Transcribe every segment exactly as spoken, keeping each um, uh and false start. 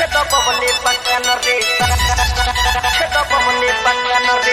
Chedo bobole bacana re, chedo bobole bacana re.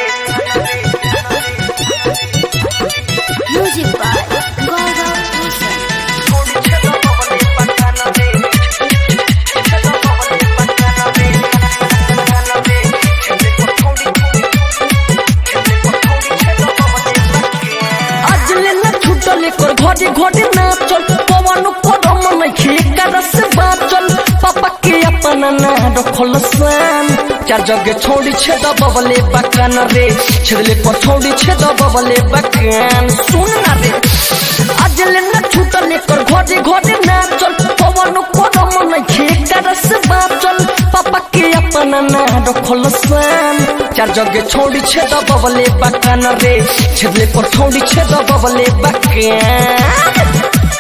Music by Gaurav Bhushan. Chedo bobole bacana re, chedo bobole bacana re, bacana re. Chede ko thodi thodi, chede ko thodi chedo bobole bacana. आज लेना छूटा लेकर घोड़े घोड़े नाचल पवन पदम नहीं करस बाचल पापा के अपना ना रखल सान चार जगह छोड़ी छेद बबले बकान रे छेदले पर छोड़ी छेद बबले बकान सुन ना रे आज लेना छूटा लेकर घोड़े घोड़े नाचल पवन पदम नहीं करस बाचल पापा के अपना ना रखल सान चार जगह छोड़ी छेद बबले बकान रे छेदले पर छोड़ी छेद बबले बकान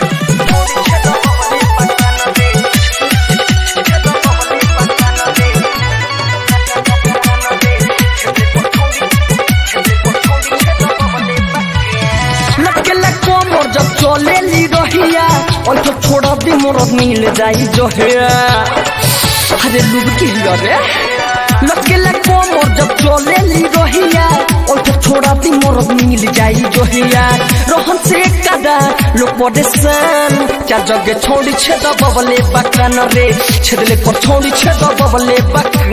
जब चले ली रहिया और तो छोड़ा दी मोर मिल जाई जो है अरे लुबकी रे लटकेला कोमर जब चले ली रहिया और तो छोड़ा दी मोर मिल जाई जो है रोहन से कदा लोग परेशान चार जगह छोड़ी छेद बबले बकान रे छेदले पर छोड़ी छेद बबले बकान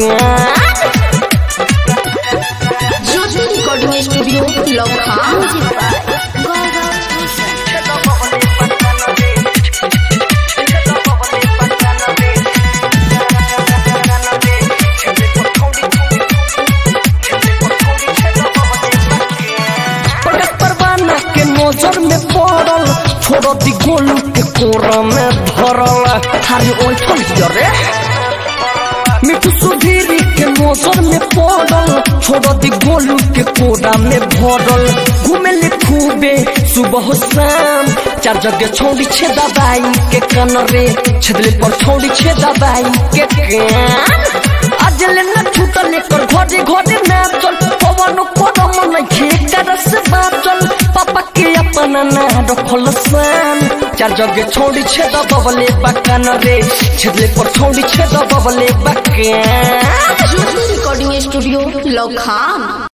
Jyoti Recording Studio, Lokha. Music by Gaurav Bhushan. Chedo bobole bacana re, chedo bobole bacana re, bacana re. Chede ko thodi thodi, chede ko thodi chedo bobole bacana. प्रगट परवाना के नजर में पड़ल छोड़ दी गोलू के कोरा में धरल थारी ओल ठल रे मिठू सुधीरी के नजर में पड़ल छोड़ दी गोलू के कोरा में भरल घूमे ले खूबे सुबह शाम चार जगह छोड़ी छे दबाई के कान रे छेदले पर छोड़ी छे दबाई के कान आज लेना छूटा लेकर घोड़े घोड़े नाचल पवन पदम नहीं करस बाचल पापा के अपना ना रखल सान चार जगह छोड़ी छेद बबले बकान रे छेदले पर छोड़ी छेद बबले बकान Jyoti Recording Studio, Lokha.